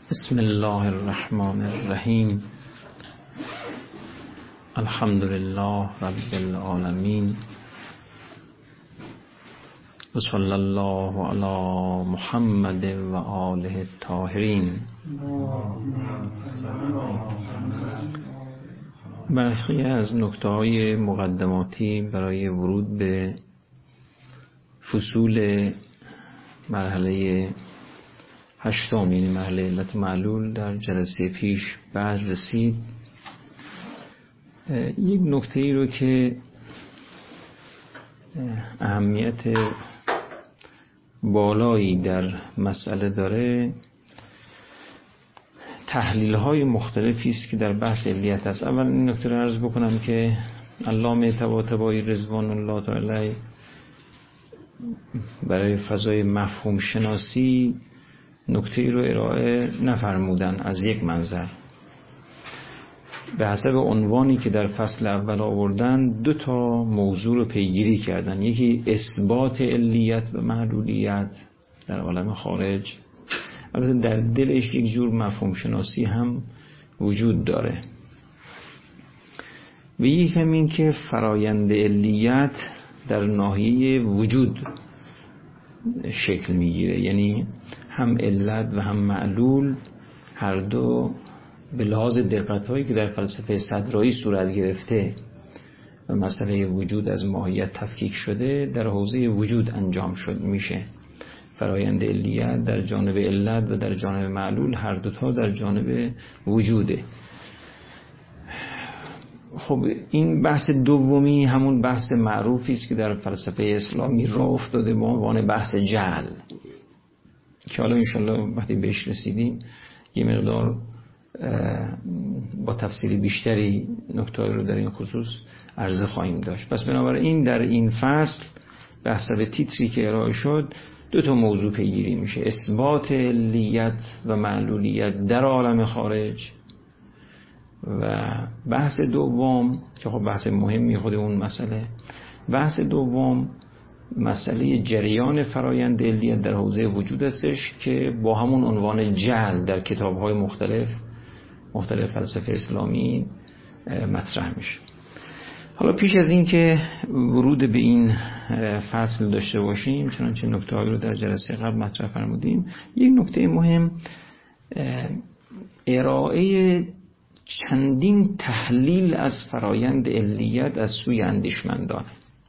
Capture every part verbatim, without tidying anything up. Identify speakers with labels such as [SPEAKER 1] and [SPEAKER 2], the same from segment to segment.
[SPEAKER 1] بسم الله الرحمن الرحیم. الحمد لله رب العالمین و صلی الله علی محمد و آله الطاهرین. برخی از نکته‌های مقدماتی برای ورود به فصول مرحله هشتم، یعنی مرحله علت معلول، در جلسه پیش بعد رسید. یک نکته ای رو که اهمیت بالایی در مسئله داره، تحلیل های مختلفی است که در بحث علیت است. اول این نکته رو عرض بکنم که علامه طباطبایی رضوان الله تعالی علیه برای فضای مفهوم شناسی نکته ای رو ارائه نفرمودن. از یک منظر، به حسب عنوانی که در فصل اول آوردن، دو تا موضوع رو پیگیری کردن. یکی اثبات علیت و معلولیت در عالم خارج، البته در دلش یک جور مفهوم شناسی هم وجود داره، و یک هم این که فرایند علیت در ناحیه وجود شکل میگیره، یعنی هم علت و هم معلول هر دو به لحاظ دقت هایی که در فلسفه صدرایی صورت گرفته و مسئله وجود از ماهیت تفکیک شده، در حوزه وجود انجام شد میشه. فرایند علیت در جانب علت و در جانب معلول هر دوتا در جانب وجوده. خب این بحث دومی همون بحث معروفی است که در فلسفه اسلامی راه افتاده به عنوان بحث جعل، که حالا انشالله وقتی بهش رسیدیم یه مقدار با تفصیل بیشتری نکته رو در این خصوص عرضه خواهیم داشت. پس بنابراین در این فصل به حسب تیتری که ارائه شد دو تا موضوع پیگیری میشه: اثبات علیت و معلولیت در عالم خارج، و بحث دوم که خب بحث مهمی خود اون مسئله، بحث دوم مسئله جریان فرایند علیت در حوزه وجود هستش که با همون عنوان جعل در کتاب‌های مختلف مختلف فلسفه اسلامی مطرح میشه. حالا پیش از این که ورود به این فصل داشته باشیم، چنانچه نکته‌هایی رو در جلسه قبل مطرح فرمودیم، یک نکته مهم ارائه چندین تحلیل از فرایند علیت از سوی اندیشمندان.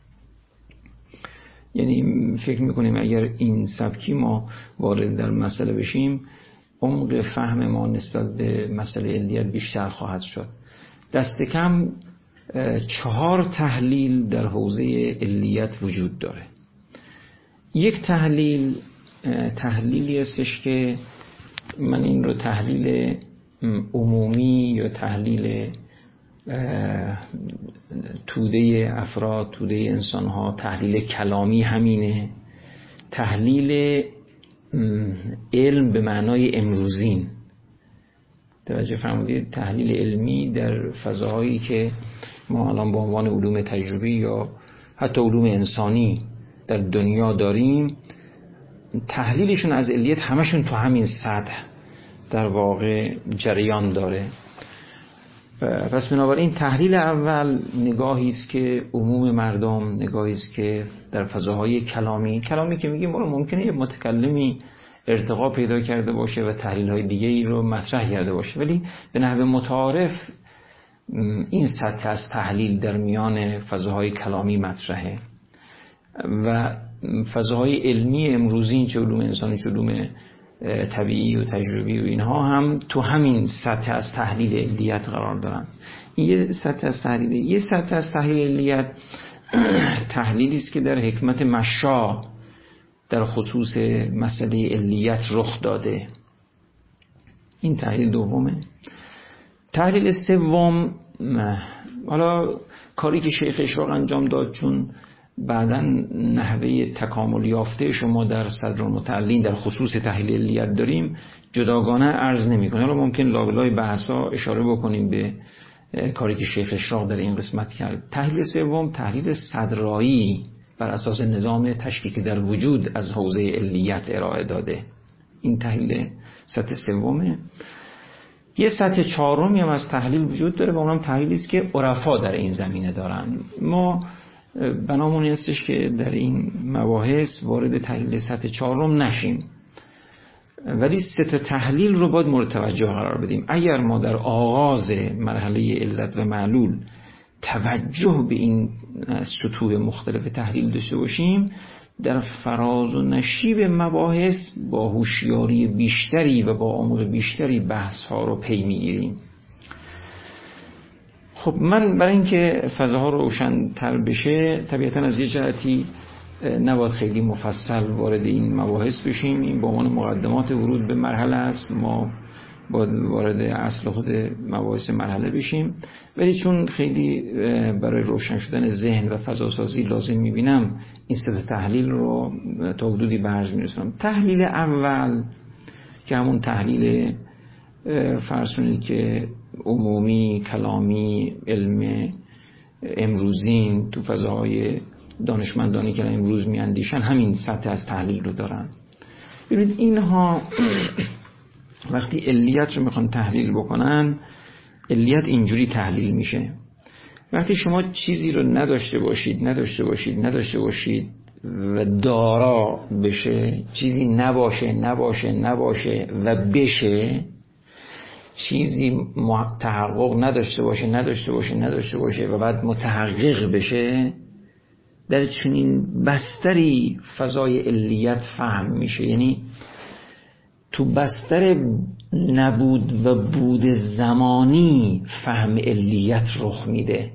[SPEAKER 1] یعنی فکر میکنیم اگر این سبکی ما وارد در مسئله بشیم، عمق فهم ما نسبت به مسئله علیت بیشتر خواهد شد. دست کم چهار تحلیل در حوزه علیت وجود داره. یک تحلیل تحلیلی هستش که من این رو تحلیل عمومی یا تحلیل توده افراد، توده انسان ها، تحلیل کلامی همینه، تحلیل علم به معنای امروزین. توجه فرمودید؟ تحلیل علمی در فضاهایی که ما الان به عنوان علوم تجربی یا حتی علوم انسانی در دنیا داریم، تحلیلشون از علیت همشون تو همین سطح در واقع جریان داره. پس بنابراین تحلیل اول نگاهی است که عموم مردم، نگاهی است که در فضاهای کلامی کلامی که میگیم ما ممکنه یه متکلمی ارتقا پیدا کرده باشه و تحلیل‌های دیگه‌ای رو مطرح کرده باشه، ولی به نحو متعارف این سطح از تحلیل در میان فضاهای کلامی مطرحه، و فضاهای علمی امروزی، چه علوم انسانی چه علوم طبیعی و تجربی و اینها، هم تو همین سطح از تحلیل علیت قرار دارن. این یه سطح از تحلیل یه سطح از تحلیل علیت تحلیلی است که در حکمت مشا در خصوص مسئله علیت رخ داده. این تحلیل دومه. تحلیل سوم، حالا کاری که شیخ اشراق انجام داد، چون بعداً نحوه تکامل یافته شما در صدر المتعلین در خصوص تحلیل علیت داریم، جداگانه عرض نمی کنیم. حالا ممکن لابلای بحثا اشاره بکنیم به کاری که شیخ اشراق در این قسمت کرد. تحلیل سوم تحلیل صدرایی بر اساس نظام تشکیک در وجود از حوزه علیت ارائه داده. این تحلیل سطح سومه. یه سطح چهارمی هم از تحلیل وجود داره و اونم تحلیلی است که عرفا در این زمینه دارن. ما بنامون این استش که در این مباحث وارد تحلیل سطح چهارم نشیم، ولی سه تا تحلیل رو باید مورد توجه قرار بدیم. اگر ما در آغاز مرحله علت و معلول توجه به این سطوح مختلف تحلیل داشته باشیم، در فراز و نشیب مباحث با هوشیاری بیشتری و با عمق بیشتری بحث ها رو پی میگیریم. خب من برای اینکه فضاها رو روشن‌تر بشه، طبیعتاً از یه جهتی نباید خیلی مفصل وارد این مباحث بشیم. این به عنوان مقدمات ورود به مرحله است، ما باید وارد اصل خود مباحث مرحله بشیم. ولی چون خیلی برای روشن شدن ذهن و فضاسازی لازم میبینم این سه تحلیل رو تا حدودی به ارج میرسونم. تحلیل اول که همون تحلیل فرض کنید که عمومی، کلامی، علم امروزین تو فضاهای دانشمندانی که امروز میاندیشن همین سطح از تحلیل رو دارن. ببینید اینها وقتی علیت رو میخوان تحلیل بکنن، علیت اینجوری تحلیل میشه: وقتی شما چیزی رو نداشته باشید نداشته باشید نداشته باشید و دارا بشه، چیزی نباشه نباشه نباشه و بشه، چیزی تحقق نداشته باشه نداشته باشه نداشته باشه و بعد متحقق بشه، در چنین بستری فضای علیت فهم میشه. یعنی تو بستر نبود و بود زمانی فهم علیت رخ میده.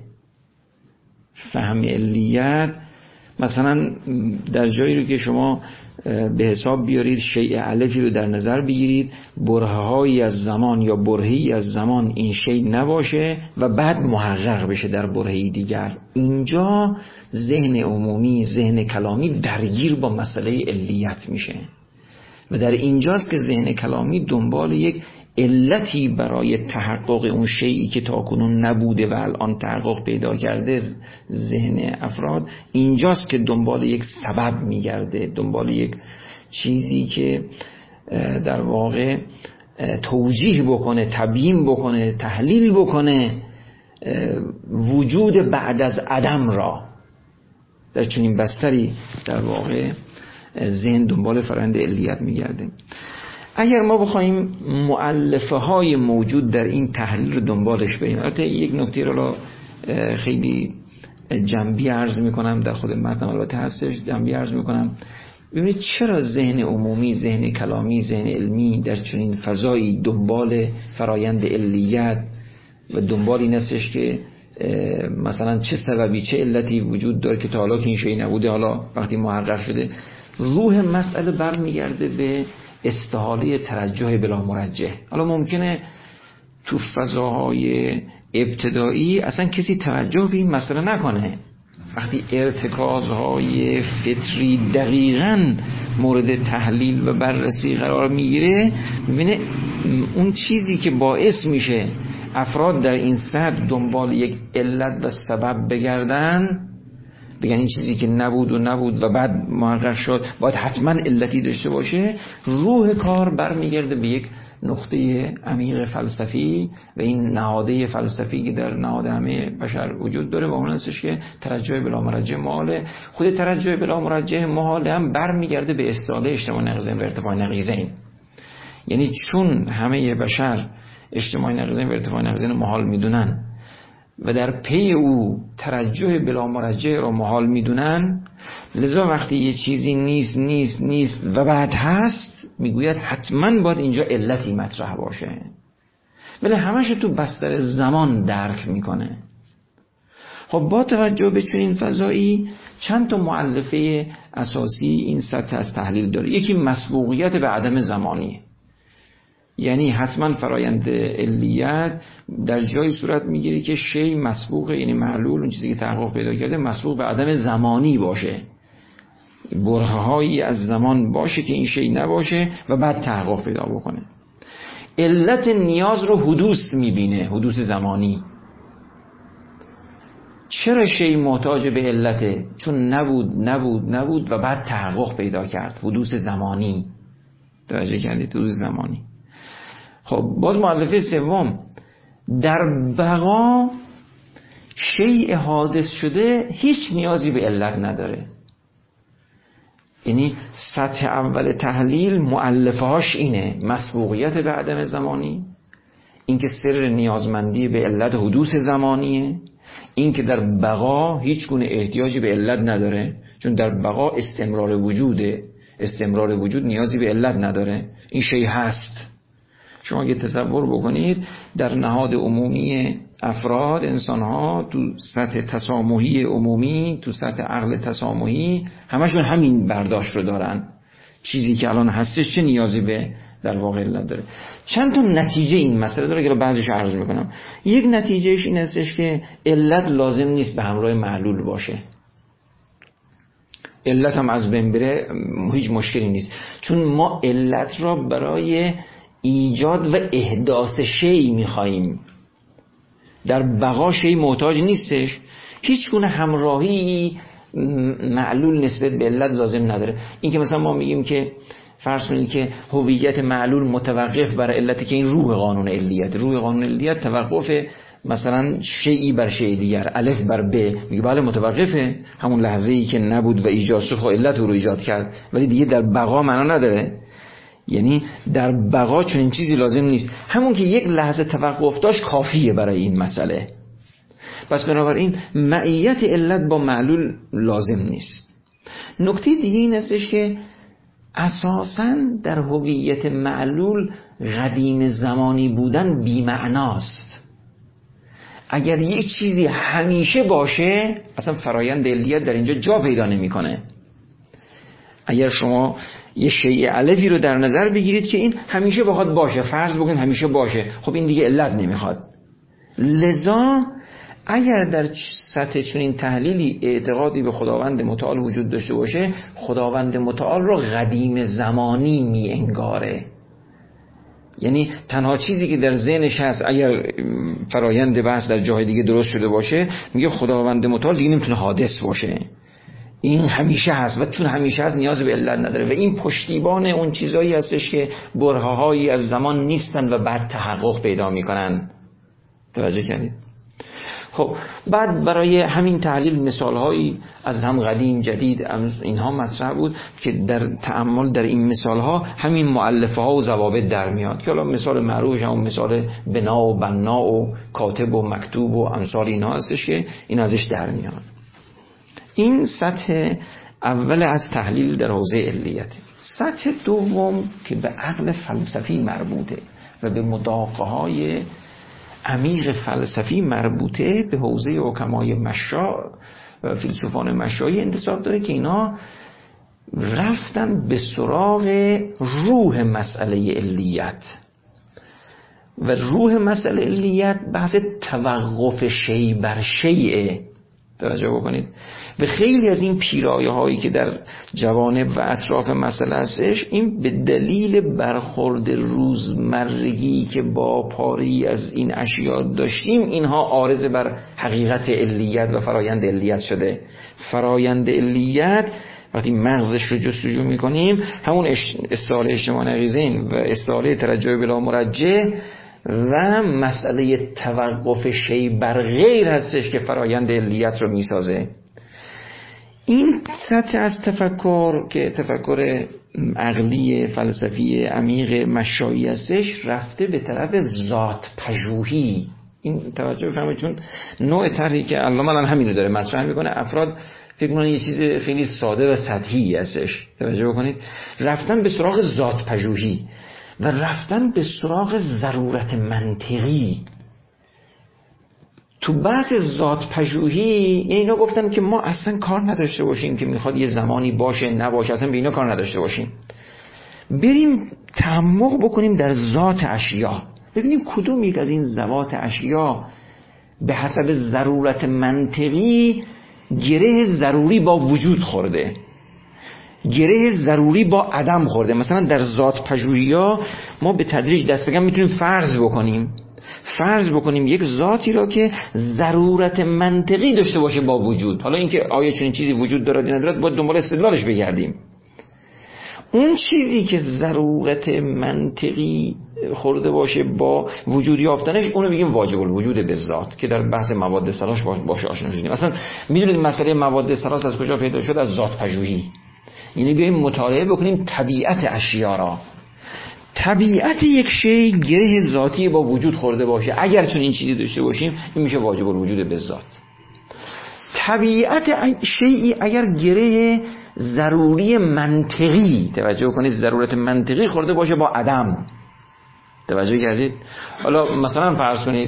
[SPEAKER 1] فهم علیت مثلا در جایی رو که شما به حساب بیارید شیء الفی رو در نظر بگیرید، برهه‌هایی از زمان یا برهه‌ای از زمان این شیء نباشه و بعد محقق بشه در برهه‌ای دیگر، اینجا ذهن عمومی، ذهن کلامی درگیر با مسئله علیت میشه و در اینجاست که ذهن کلامی دنبال یک علتی برای تحقق اون شیئی که تاکنون نبوده و الان تحقق پیدا کرده ذهن افراد، اینجاست که دنبال یک سبب میگرده، دنبال یک چیزی که در واقع توجیه بکنه، تبیین بکنه، تحلیل بکنه وجود بعد از عدم را. در چنین بستری در واقع ذهن دنبال فرآیند علیت میگرده. اگر ما بخوایم مؤلفه های موجود در این تحلیل رو دنبالش بریم، البته یک نکته رو خیلی جنبی عرض میکنم، در خود متن البته هستش، جنبی عرض میکنم. ببینید چرا ذهن عمومی، ذهن کلامی، ذهن علمی در چنین فضایی دنبال فرایند علیت و دنبال این هستش که مثلا چه سببی، چه علتی وجود داره که تا حالا که این شیء نبوده، حالا وقتی محقق شده. روح مسئله برمیگرده به استحاله ترجح بلا مرجح. حالا ممکنه تو فضاهای ابتدایی اصلا کسی توجه به این مسئله نکنه، وقتی ارتکازهای فطری دقیقاً مورد تحلیل و بررسی قرار میگیره، میبینه اون چیزی که باعث میشه افراد در این سطح دنبال یک علت و سبب بگردن، بگن این چیزی که نبود و نبود و بعد محقق شد باید حتما علتی داشته باشه. روح کار برمیگرده به یک نقطه عمیق فلسفی و این نهاده فلسفی که در نهاد همه بشر وجود داره و اون هستش که ترجح بلا مرجح محاله. خود ترجح بلا مرجح محاله هم برمیگرده به استحاله اجتماع نقیضین و ارتفاع نقیضین. یعنی چون همه بشر اجتماع نقیضین و ارتفاع نقیضین محال میدونن و در پی او ترجح بلا مرجح را محال میدونن، لذا وقتی یه چیزی نیست نیست نیست و بعد هست، میگوید حتما باید اینجا علتی مطرح باشه، ولی همش تو بستر زمان درک میکنه. خب با توجه به چنین فضایی چند تا مؤلفه اساسی این سطح از تحلیل داره. یکی مسبوقیت به عدم زمانی، یعنی حتما فرایند علیت در جای صورت میگیره که شی مسبوق، یعنی معلول اون چیزی که تحقق پیدا کرده مسبوق به عدم زمانی باشه، برهه‌هایی از زمان باشه که این شی نباشه و بعد تحقق پیدا بکنه. علت نیاز رو حدوث میبینه، حدوث زمانی. چرا شی محتاج به علته؟ چون نبود نبود نبود و بعد تحقق پیدا کرد، حدوث زمانی. توجه کردید؟ حدوث زمانی. خب باز مؤلفه سوم، در بقا شیء حادث شده هیچ نیازی به علت نداره. یعنی سطح اول تحلیل مؤلفهاش اینه: مسبوقیت به عدم زمانی، اینکه سر نیازمندی به علت حدوث زمانیه، اینکه در بقا هیچ گونه احتیاجی به علت نداره، چون در بقا استمرار وجوده، استمرار وجود نیازی به علت نداره، این شیء هست. شما اگه تصور بکنید در نهاد عمومی افراد، انسان‌ها تو سطح تسامحی عمومی، تو سطح عقل تسامحی، همشون همین برداشت رو دارن: چیزی که الان هستش چه نیازی به در واقع علت داره. چند تا نتیجه این مسئله داره که بعضیش عرض میکنم. یک نتیجهش این هستش که علت لازم نیست به همراه معلول باشه. علت هم از بین بره هیچ مشکلی نیست، چون ما علت را برای ایجاد و احداث شیء میخواییم. در بقا شیء محتاج نیستش، هیچ گونه همراهی معلول نسبت به علت لازم نداره. این که مثلا ما میگیم که فرض کنید که هویت معلول متوقف بر علتی، که این روح قانون علیت، روح قانون علیت توقف مثلا شیئی بر شیء دیگر، الف بر ب، میگه بله متوقفه، همون لحظه ای که نبود و ایجاد شد خب علت رو ایجاد کرد، ولی دیگه در بقا معنا نداره. یعنی در بقا چون این چیزی لازم نیست، همون که یک لحظه توقف داشت کافیه برای این مسئله. پس بنابراین معیت علت با معلول لازم نیست. نکته دیگه این هستش که اساساً در هویت معلول قدیم زمانی بودن بی‌معناست. اگر یک چیزی همیشه باشه اصلا فرایند علیت در اینجا جا پیدا نمی‌کنه. اگر شما یه شیء الفی رو در نظر بگیرید که این همیشه بخواد باشه، فرض بکنید همیشه باشه، خب این دیگه علت نمیخواد. لذا اگر در سطح چنین تحلیلی اعتقادی به خداوند متعال وجود داشته باشه، خداوند متعال رو قدیم زمانی می انگاره. یعنی تنها چیزی که در ذهنش هست، اگر فرایند بحث در جای دیگه درست شده باشه، میگه خداوند متعال دیگه نمیتونه حادث باشه، این همیشه هست و چون همیشه هست نیاز به علت نداره. و این پشتیبان اون چیزایی هستش که برهه‌هایی از زمان نیستن و بعد تحقق پیدا میکنن. توجه کردید؟ خب بعد برای همین تحلیل مثالهایی از هم قدیم جدید اینها مطرح بود که در تأمل در این مثالها همین مؤلفه ها و ضوابط در میاد، که حالا مثال معروفش همون مثال بنا و بنا و کاتب و مکتوب و امثال اینها هستش که این ازش در میاد. این سطح اول از تحلیل در حوزه علیت. سطح دوم که به عقل فلسفی مربوطه و به مداقه های عمیق فلسفی مربوطه، به حوزه حکمای مشا و فیلسوفان مشایی انتساب داره، که اینا رفتن به سراغ روح مسئله علیت. و روح مسئله علیت بحث توقف شیء بر شیء. توجه بکنید، به خیلی از این پیرایه هایی که در جوانب و اطراف مسئله هستش، این به دلیل برخورد روزمرگی که با پاری از این اشیاء داشتیم، اینها عارض بر حقیقت علیت و فرایند علیت شده. فرایند علیت وقتی مغزش رو جستجو میکنیم، همون استعاره اجتماع نقیضین و استعاره ترجع بلا مرجع و مسئله توقف شیء بر غیر هستش که فرایند علیت رو میسازه. این سطح از تفکر که تفکر عقلی فلسفی عمیق مشایی هستش، رفته به طرف ذات پژوهی. این توجه بفرمایید، چون نوع طرحی که علامه الان همینو داره مطرح میکنه، افراد فکر میکنن یه چیز خیلی ساده و سطحی هستش. توجه بکنید، رفتن به سراغ ذات پژوهی و رفتن به سراغ ضرورت منطقی. تو بحث ذات پژوهی اینا گفتن که ما اصلا کار نداشته باشیم که میخواد یه زمانی باشه نباشه، اصلا به اینا کار نداشته باشیم، بریم تعمق بکنیم در ذات اشیا، ببینیم کدوم یک از این ذوات اشیا به حسب ضرورت منطقی گره ضروری با وجود خورده، گره ضروری با عدم خورده. مثلا در ذات پژوهی‌ها ما به تدریج دستگاه میتونیم فرض بکنیم فرض بکنیم یک ذاتی را که ضرورت منطقی داشته باشه با وجود. حالا اینکه آیا چنین چیزی وجود دارد یا ندارد باید دنبال استدلالش بگردیم. اون چیزی که ضرورت منطقی خورده باشه با وجود یافتنش، اونو میگیم واجب الوجود به ذات، که در بحث مواد ثلاث باشه آشنا شدیم. مثلا میدونید مسئله مواد ثلاث از کجا پیدا شد؟ از ذات پژوهی. یعنی بیایم مطالعه بکنیم طبیعت اشیا را. طبیعت یک شی گره ذاتی با وجود خورده باشه، اگر چون این چیزی داشته باشیم، این میشه واجب الوجود به ذات. طبیعت شیئی اگر گره ضروری منطقی، توجه کنید، ضرورت منطقی خورده باشه با عدم، توجه کردید؟ حالا مثلا فرض کنید،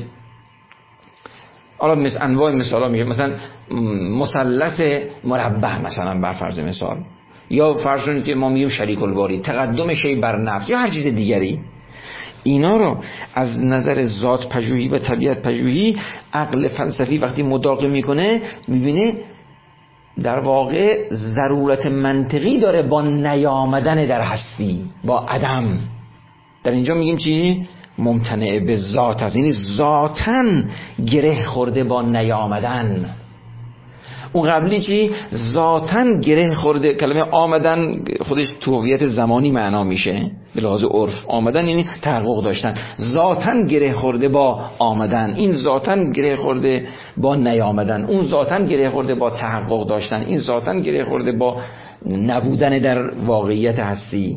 [SPEAKER 1] حالا مثل انواع مثالا میشه، مثلا مثلث مربع مثلا بر فرض مثال، یا فرض کنید که ما میگیم شریک الباری، تقدم شی بر نفس، یا هر چیز دیگری. اینا رو از نظر ذات پژوهی و طبیعت پژوهی عقل فلسفی وقتی مداقه میکنه، میبینه در واقع ضرورت منطقی داره با نیامدن در هستی، با عدم. در اینجا میگیم چی؟ ممتنع به ذات است، یعنی ذاتن گره خورده با نیامدن. اون قبلی چی؟ ذاتن گره خورده. کلمه آمدن خودش تو هویت زمانی معنا میشه به لحاظ عرف. آمدن یعنی تحقق داشتن. ذاتن گره خورده با آمدن، این ذاتن گره خورده با نیامدن، اون ذاتن گره خورده با تحقق داشتن، این ذاتن گره خورده با نبودن در واقعیت هستی.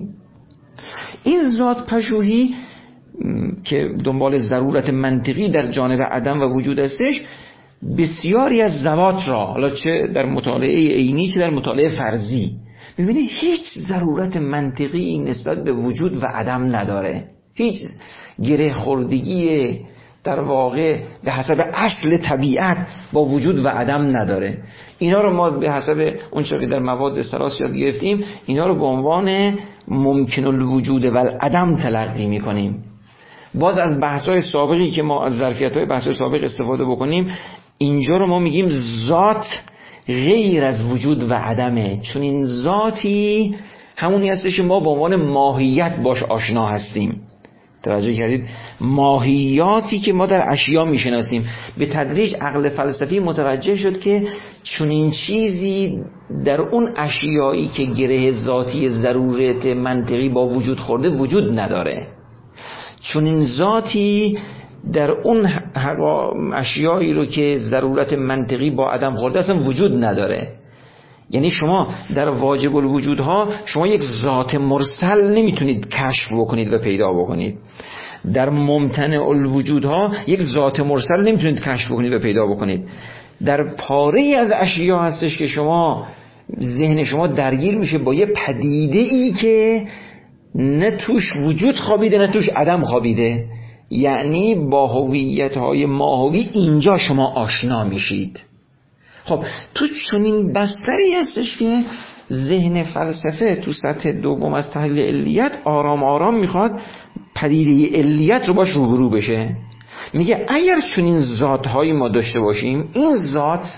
[SPEAKER 1] این ذات پژوهی که دنبال ضرورت منطقی در جانب عدم و وجود هستش، بسیاری از ذوات را، حالا چه در مطالعه عینی چه در مطالعه فرضی، می‌بینی هیچ ضرورت منطقی نسبت به وجود و عدم نداره. هیچ گره خوردگی در واقع به حسب اصل طبیعت با وجود و عدم نداره. اینا رو ما به حسب اون چیزی که در مواد ثلاث یاد گرفتیم، اینا رو به عنوان ممکن الوجود و العدم تلقی می‌کنیم. باز از بحث‌های سابقی که ما از ظرفیت‌های بحث‌های سابق استفاده بکنیم، اینجا رو ما میگیم ذات غیر از وجود و عدمه، چون این ذاتی همونی هستش ما به عنوان ماهیت باش آشنا هستیم. توجه کردید؟ ماهیاتی که ما در اشیا میشناسیم. به تدریج عقل فلسفی متوجه شد که چون این چیزی در اون اشیایی که گره ذاتی ضرورت منطقی با وجود خورده وجود نداره، چون این ذاتی در اون اشیایی رو که ضرورت منطقی با عدم خورده اصلا وجود نداره. یعنی شما در واجب الوجودها شما یک ذات مرسل نمیتونید کشف بکنید و پیدا بکنید. در ممتنع الوجودها یک ذات مرسل نمیتونید کشف بکنید و پیدا بکنید. در پاره از اشیا هستش که شما ذهن شما درگیر میشه با یه پدیده ای که نه توش وجود خوابیده نه توش عدم خوابیده. یعنی با هویت‌های ماهوی اینجا شما آشنا میشید. خب تو چنین بستری هستش که ذهن فلسفه تو سطح دوم از تحلیل علیت آرام آرام میخواد پدیده علیت رو باش روبرو بشه. میگه اگر چنین ذات‌هایی ما داشته باشیم، این ذات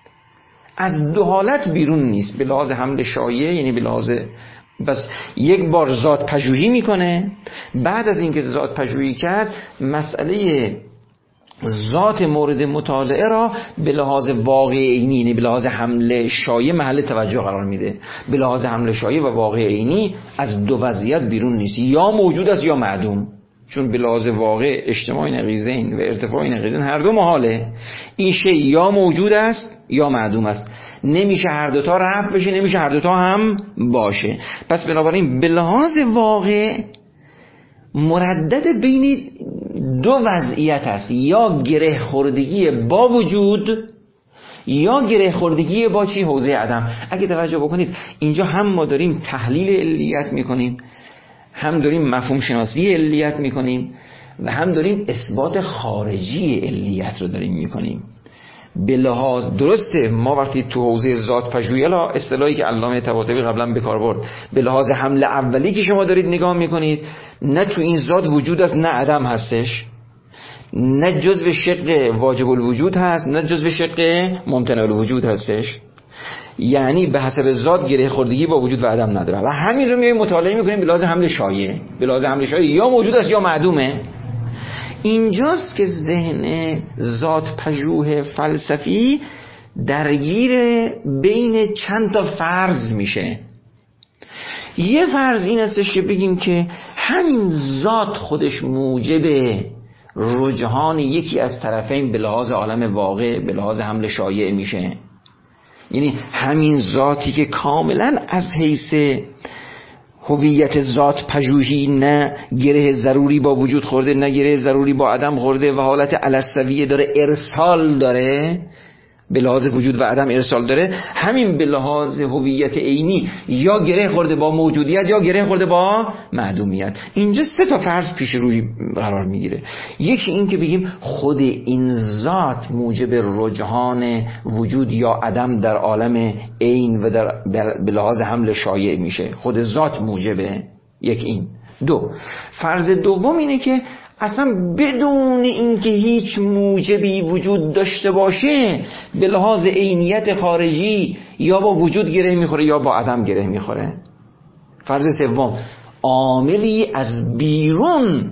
[SPEAKER 1] از دو حالت بیرون نیست، به لحاظ حمل شایع، یعنی به لحاظ بس یک بار ذات پژوهی میکنه، بعد از اینکه ذات پژوهی کرد مسئله ذات مورد مطالعه را به لحاظ واقع عینی، یعنی به لحاظ حمل شایع محل توجه قرار میده. به لحاظ حمل شایع و واقع عینی از دو وضعیت بیرون نیست، یا موجود است یا معدوم. چون به لحاظ واقع اجتماع نقیضین و ارتفاع نقیضین هر دو محاله. این شی یا موجود است یا معدوم است، نمیشه هر دوتا رفع بشه، نمیشه هر دوتا هم باشه. پس بنابراین به لحاظ واقع مردد بین دو وضعیت است، یا گره خوردگی با وجود یا گره خوردگی با چی؟ حوزه عدم. اگه توجه بکنید اینجا هم ما داریم تحلیل علیت میکنیم، هم داریم مفهوم شناسی علیت میکنیم و هم داریم اثبات خارجی علیت رو داریم میکنیم. به لحاظ درسته ما وقتی تو حوزه ذات پژوهی، الا اصطلاحی که علامه طباطبایی قبلا به کار برد، به لحاظ حمل اولی که شما دارید نگاه میکنید، نه تو این ذات وجود است نه عدم هستش، نه جزو شق واجب الوجود هست نه جزو شق ممتنع الوجود هستش. یعنی به حسب ذات گره خوردگی با وجود و عدم نداره و همین رو میایم مطالعه میکنیم به لحاظ حمل شایع. به لحاظ حمل شایع یا موجود است یا معدومه. اینجاست که ذهن ذات پژوه فلسفی درگیر بین چند تا فرض میشه. یه فرض این هستش که بگیم که همین ذات خودش موجب رجحان یکی از طرفین به لحاظ عالم واقع، به لحاظ حمل شایع میشه. یعنی همین ذاتی که کاملا از حیث هویت ذات پژوهی، نه گره ضروری با وجود خورده، نه گره ضروری با عدم خورده و حالت الستویه داره، ارسال داره، به لحاظ وجود و عدم ارسال داره، همین به لحاظ هویت عینی یا گره خورده با موجودیت یا گره خورده با معدومیت. اینجا سه تا فرض پیش روی قرار میگیره. یکی این که بگیم خود این ذات موجب رجحان وجود یا عدم در عالم عین و در به لحاظ حمل شایع میشه، خود ذات موجبه. یک این. دو، فرض دوم اینه که اصلا بدون اینکه هیچ موجبی وجود داشته باشه به لحاظ عینیت خارجی یا با وجود گره میخوره یا با عدم گره میخوره. فرض سوم، عاملی از بیرون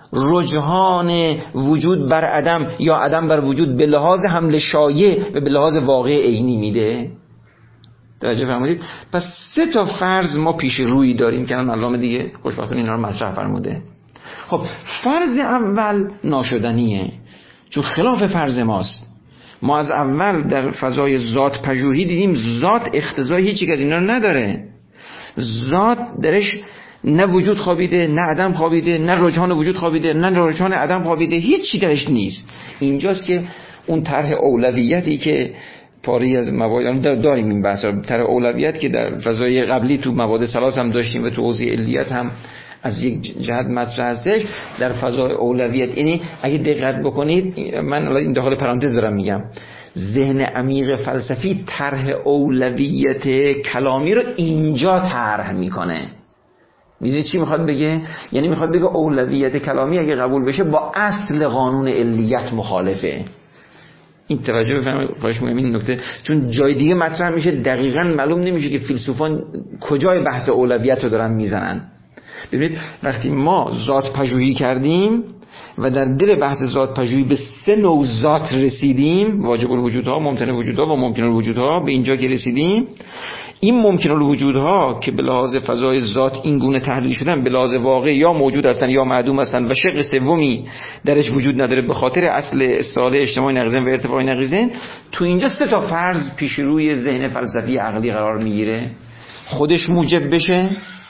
[SPEAKER 1] رجحان وجود بر عدم یا عدم بر وجود به لحاظ حمل شایع و به لحاظ واقع عینی میده. توجه فرمودید؟ پس سه تا فرض ما پیش روی داریم که علامه دیگه خوشبختانه اینا رو مطرح فرموده. خب فرض اول ناشدنیه، چون خلاف فرض ماست. ما از اول در فضای ذات پژوهی دیدیم ذات اختزای هیچی از اینا رو نداره. ذات درش نه وجود خوابیده، نه عدم خوابیده، نه رجحان وجود خوابیده، نه رجحان عدم خوابیده، هیچی درش نیست. اینجاست که اون طرح اولویتی که پاری از مواد داریم، این بحثا طرح اولویت که در فضای قبلی تو مواد ثلاث هم داشتیم و تو حوزه علیت هم از یک جهت مطرح هستش در فضای اولویت. یعنی اگه دقت بکنید، من الان این داخل پرانتز دارم میگم، ذهن عمیق فلسفی طرح اولویت کلامی رو اینجا طرح میکنه. میدونید چی میخواد بگه؟ یعنی میخواد بگه اولویت کلامی اگه قبول بشه با اصل قانون علیت مخالفه. این توجه بفرمایید، خواهش می‌کنم این نکته، چون جای دیگه مطرح میشه دقیقاً معلوم نمیشه که فیلسوفان کجای بحث اولویت رو دارن میزنن. ببینید وقتی ما ذات پژوهی کردیم و در دل بحث ذات پژوهی به سه نوع ذات رسیدیم، واجب الوجودها، ممکن الوجودها و ممکن الوجودها، به اینجا که رسیدیم، این ممکن الوجودها که به لحاظ فضای ذات این گونه تحلیل شدن، به لحاظ واقع یا موجود هستن یا معدوم هستن و شق سومی درش وجود نداره به خاطر اصل استعاله اجتماعی نقیضین و ارتفاعی نقیضین. تو اینجا سه تا فرض پیش روی ذهن فلسفی عقلی قرار میگیره. خودش موجب بشه،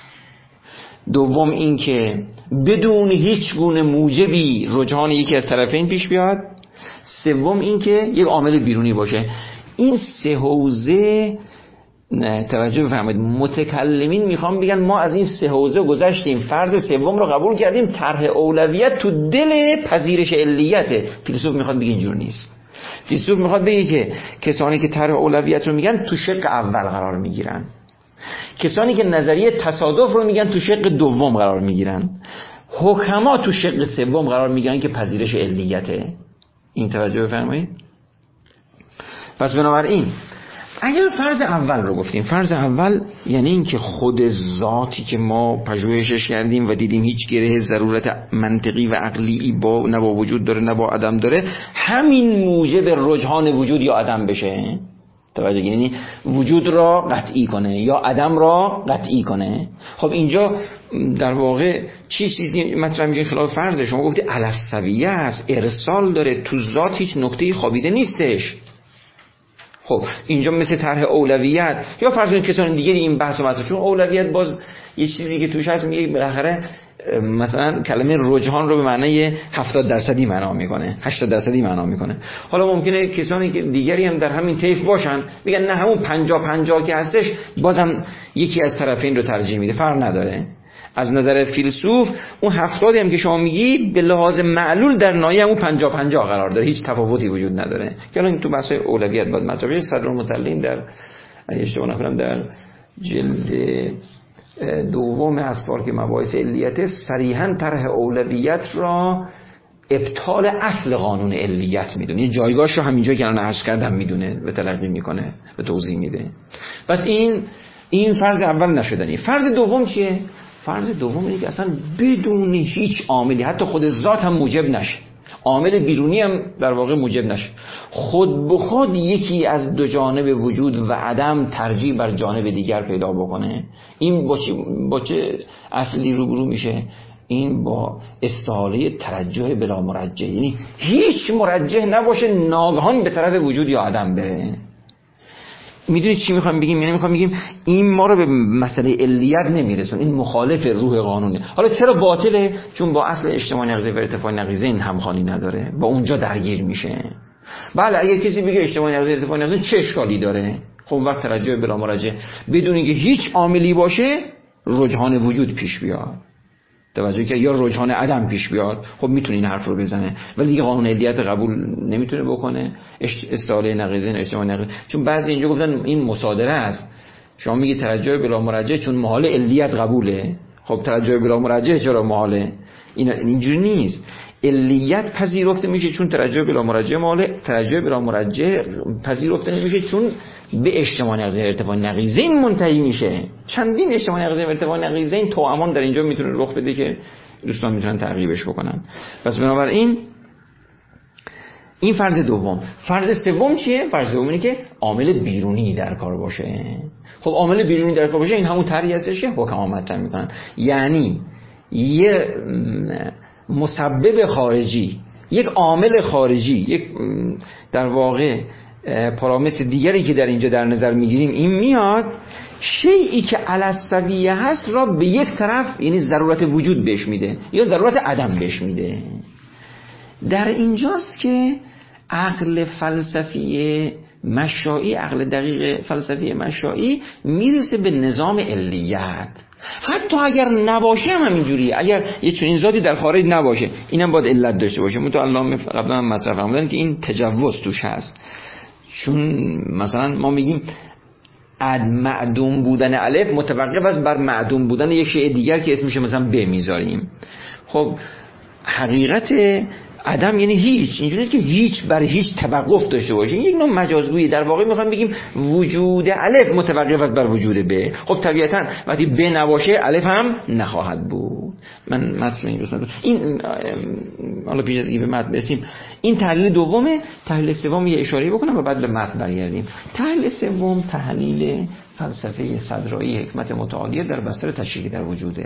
[SPEAKER 1] دوم این که بدون هیچ گونه موجبی رجحان یکی از طرفین پیش بیاد، سوم این که یک عامل بیرونی باشه. این سه حوزه توجه بفرمایید، متکلمین میخوام بگن ما از این سه حوزه گذشتیم، فرض سوم رو قبول کردیم، طرح اولویت تو دل پذیرش علیته. فیلسوف میخواد بگه اینجور نیست. فیلسوف میخواد بگه که کسانی که طرح اولویت رو میگن تو شق اول قرار میگیرن، کسانی که نظریه تصادف رو میگن تو شق دوم قرار میگیرن، حکما تو شق سوم قرار میگیرن که پذیرش علیته. این توجه بفرمایید. پس بنابراین اگر فرض اول رو گفتیم، فرض اول یعنی این که خود ذاتی که ما پژوهشش کردیم و دیدیم هیچ گره ضرورت منطقی و عقلی با نه با وجود داره نه با عدم داره، همین موجب رجحان وجود یا عدم بشه. توجه، یعنی وجود را قطعی کنه یا عدم را قطعی کنه. خب اینجا در واقع چی چیزی مطرح میشه خلاف فرض؟ شما گفتی الستویه است، ارسال داره، تو ذات هیچ نکته خوابیده نیستش. خب اینجا مثل طرح اولویت یا فرض کنید کسان دیگه این بحث مطرح، چون اولویت باز یه چیزی که توش هست میگه بالاخره مثلا کلمه رجحان رو به معنی هفتاد درصدی معنا میکنه، هشتاد درصدی معنا میکنه. حالا ممکنه کسانی که دیگری هم در همین طیف باشن میگن نه همون پنجاه پنجاه که هستش بازم یکی از طرفین رو ترجیح میده، فرق نداره. از نظر فیلسوف اون هفتادی هم که شما میگی به لحاظ معلول در نایه اون پنجاه پنجاه قرار داره، هیچ تفاوتی وجود نداره. که الان تو بحث اولویت باید مطرح بشه. صدرالمطلعین در اگه اشتباه نکنم در جلد دوم اسفار که مباحث علیت صریحاً طرح اولویت را ابطال اصل قانون علیت میدونه، جایگاهش رو همینجا که الان عرض کردم میدونه و تلقی میکنه و توضیح میده. پس این این فرض اول نشدنی. فرض دوم چیه؟ فرض دوم اینه که اصلا بدون هیچ عاملی حتی خود ذات هم موجب نشه. عامل بیرونی هم در واقع موجب نشه. خود به خود یکی از دو جانب وجود و عدم ترجیح بر جانب دیگر پیدا بکنه، این با چه, با چه اصلی روبرو میشه؟ این با استحاله ترجح بلا مرجح، یعنی هیچ مرجح نباشه ناگهان به طرف وجود یا عدم بره. میدونید چی میخوام بگیم؟ یعنی میخوام بگیم این ما رو به مسئله علیت نمیرسون، این مخالف روح قانونه. حالا چرا باطله؟ چون با اصل اجتماع نقیضه و ارتفاع نقیضه این همخوانی نداره، با اونجا درگیر میشه. بله اگر کسی بگه اجتماع نقیضه ارتفاع نقیضه چه اشکالی داره؟ خب وقت ترجح بلا مرجح بدون اینکه هیچ عاملی باشه رجحان وجود پیش بیاد، توجه که یا رجحان عدم پیش بیاد، خب میتونه این حرف رو بزنه، ولی دیگه قانون علیت قبول نمیتونه بکنه. استحاله نقیضه اجتماع نقیضه، چون بعضی اینجا گفتن این مصادره است. شما میگی ترجح بلا مرجح چون محال علیت قبوله، خب ترجح بلا مرجح چرا محاله؟ این اینجوری نیست. علیت پذیرفته میشه چون ترجح بلا مرجح محاله، ترجح بلا مرجح پذیرفته نمیشه چون به اجتماع نقیضه ارتفاع نقیضه این منتهی میشه. چندین اجتماع نقیضه ارتفاع نقیضه این توأمان در اینجا میتونه رخ بده که دوستان میتونن تعقیبش بکنن. پس بنابراین این فرض دوم. فرض سوم چیه؟ فرض سوم اینه که عامل بیرونی در کار باشه. خب عامل بیرونی در کار باشه این همون طرحی هستش که حکما مطرح میکنن، یعنی یه مسبب خارجی، یک عامل خارجی، یک در واقع پارامتر دیگری که در اینجا در نظر میگیریم این میاد شیئی که علی السویه هست را به یک طرف، یعنی ضرورت وجود بهش میده یا ضرورت عدم بهش میده. در اینجاست که عقل فلسفی مشائی، عقل دقیق فلسفی مشائی میرسه به نظام علیت. حتی اگر نباشه هم همینجوریه، اگر یه چنین ذاتی در خارج نباشه اینم باید علت داشته باشه. متعلم قبلا هم مطرح فرمودن که این تجوز توش هست، چون مثلا ما میگیم اد معدوم بودن الف متوقف است بر معدوم بودن یک شیء دیگر که اسمش مثلا ب میذاریم. خب حقیقت عدم یعنی هیچ، اینجوری نیست که هیچ بر هیچ توقف داشته باشه، یک نوع مجازگویی. در واقع میخوام بگیم وجود الف متوقف است بر وجود ب. خب طبیعتا وقتی ب نباشه الف هم نخواهد بود. من متن این دوستان این حالا پیش از اینکه به متن برسیم این تحلیل دومه. تحلیل سوم یه اشاره بکنم و بعد به متن برگردیم. تحلیل سوم تحلیل فلسفه صدرایی حکمت متعالیه در بستر تشریعی در وجوده.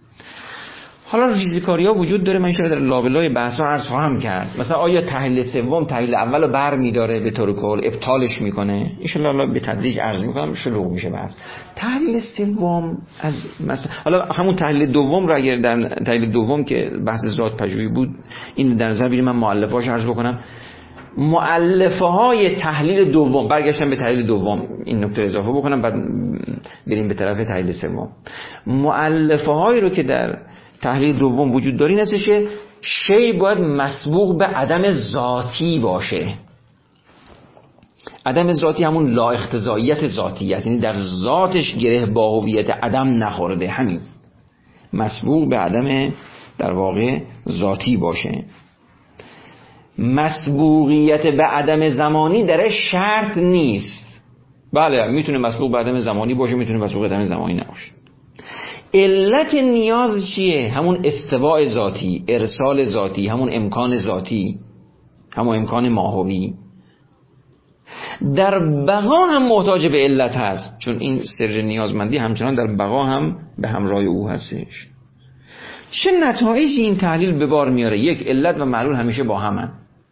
[SPEAKER 1] حالا ریزکاری‌ها وجود داره، من ان در لابلای بحث‌ها عرض خواهم کرد. مثلا آیا تحلیل سوم تحلیل اولو بر می‌داره به طور کل، ابطالش میکنه؟ ان شاءالله به تدریج عرض میکنم، شروع میشه بحث. تحلیل سوم از مثلا حالا همون تحلیل دوم رو اگر در تحلیل دوم که بحث ذات پژوهی بود این در نظر بگیریم، من مؤلفه‌اش عرض بکنم. مؤلفه‌های تحلیل دوم، برگشتم به تحلیل دوم این نکته اضافه بکنم بعد بریم به طرف تحلیل سوم. مؤلفه‌هایی رو که در تحلیل دوم وجود داری نستشه شی باید مسبوق به عدم ذاتی باشه. عدم ذاتی همون لا اختزاییت ذاتیت، یعنی در ذاتش گره با هویت عدم نخورده، همین مسبوق به عدم در واقع ذاتی باشه. مسبوقیت به عدم زمانی درش شرط نیست. بله میتونه مسبوق به عدم زمانی باشه، میتونه مسبوق به عدم زمانی نباشه. علت نیاز چیه؟ همون استواء ذاتی، ارسال ذاتی، همون امکان ذاتی، همون امکان ماهوی. در بقا هم محتاج به علت هست، چون این سر نیازمندی همچنان در بقا هم به همراه او هستش. چه نتایجی این تحلیل به بار میاره؟ یک، علت و معلول همیشه با همن.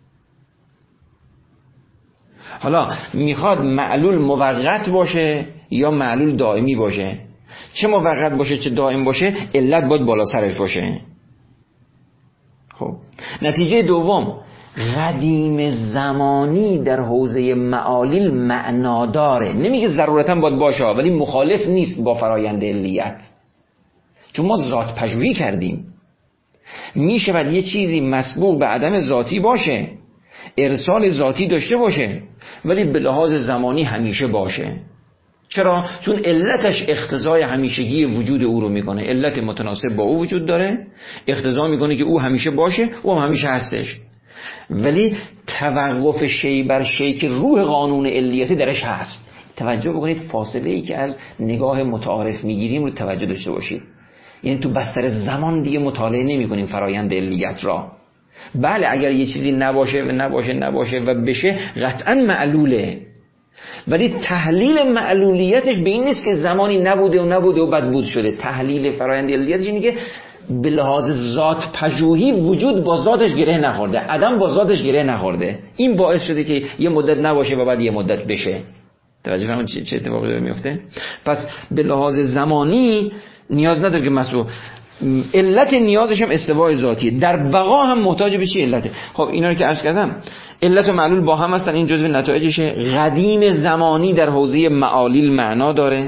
[SPEAKER 1] حالا میخواد معلول موقت باشه یا معلول دائمی باشه؟ چه موقت باشه چه دائم باشه علت باید بالا سرش باشه. خب نتیجه دوم، قدیم زمانی در حوزه معالیل معنا داره. نمیگه ضرورتا باید باشه ولی مخالف نیست با فرایند علیت، چون ما ذات پژوهی کردیم. میشه بعد یه چیزی مسبوق به عدم ذاتی باشه، ارسال ذاتی داشته باشه ولی به لحاظ زمانی همیشه باشه. چرا؟ چون علتش اقتضای همیشگی وجود او رو میکنه. علت متناسب با او وجود داره، اقتضا میکنه که او همیشه باشه، او هم همیشه هستش. ولی توقف شی بر شی که روح قانون علیتی درش هست. توجه بکنید فاصله ای که از نگاه متعارف میگیریم رو توجه داشته باشید. یعنی تو بستر زمان دیگه مطالعه نمی کنیم فرایند علیت را، بله اگر یه چیزی نباشه و نباشه نباشه و بشه قطعا معلوله، ولی تحلیل معلولیتش به این نیست که زمانی نبوده و نبوده و بعد بود شده. تحلیل فرآیند علیتش اینه که به لحاظ ذات پژوهی وجود با ذاتش گره نخورده، عدم با ذاتش گره نخورده. این باعث شده که یه مدت نباشه و بعد یه مدت بشه. توجه فرمایید چه چه اتفاقی داره میفته؟ پس به لحاظ زمانی نیاز نداره که مسئول علت نیازش هم استوای ذاتیه. در بقا هم محتاج به چی علته؟ خب اینا رو که عرض کردم علت و معلول با هم هستن، این جزء نتایجشه. قدیم زمانی در حوزه معالیل معنا داره.